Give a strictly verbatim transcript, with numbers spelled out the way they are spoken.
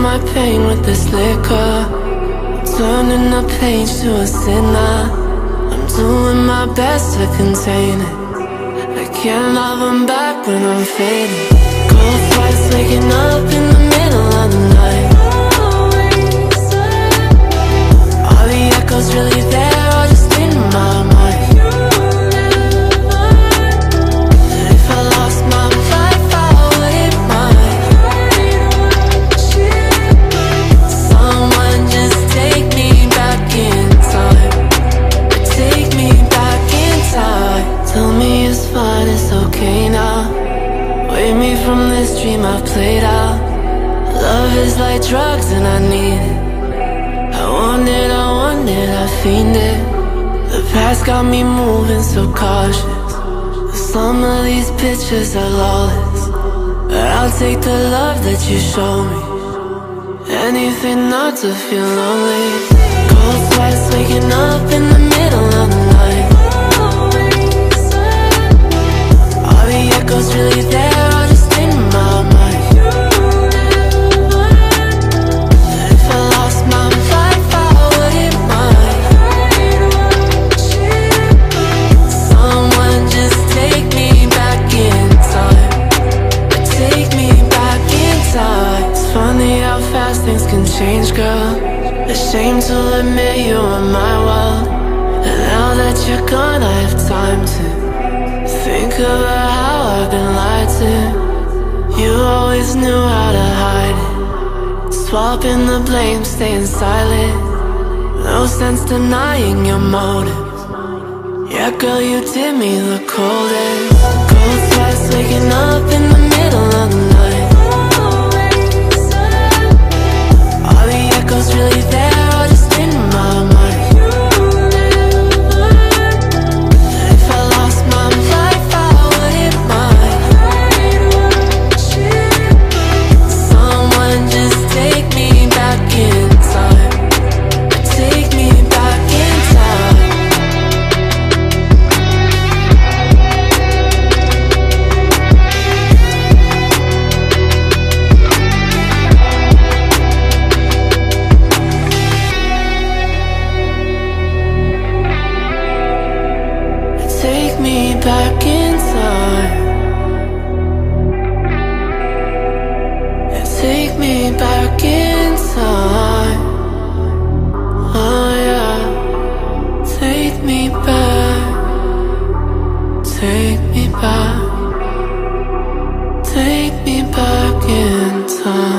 my pain with this liquor, turning the page to a sinner. I'm doing my best to contain it. I can't love him back when I'm fading. Cold sweats waking up in the middle of the night. Are the echoes really there or just in my mind? If I lost my life, how would it mind? Someone just take me back in time. Take me back in time. Tell me it's fine, it's okay now. Wake me from this dream I've played out. Love is like drugs and I need it. I want it, I want it, I fiend it. The past got me moving so cautious. Some of these pictures are lawless, but I'll take the love that you show me. Anything not to feel lonely. Cold sweats waking up in the middle of the night. Are the echoes really there or just in my mind? If I lost my life, how would it mind? Someone just take me back in time. Take me back in time. It's funny how fast things can change, girl. Ashamed to admit you were my world, and now that you're gone I have time to think about how I've been lied to. You always knew how to hide it, swapping the blame, staying silent. No sense denying your motives. Yeah, girl, you did me the coldest. Cold sweats waking up in the middle of the night. Are the echoes really there or just in my mind? If I lost my life, how would it mind? Someone just take me back in time. Take me back in time. Take me back in time. Take me back in time. Oh yeah. Take me back. Take me back. Take me back in time.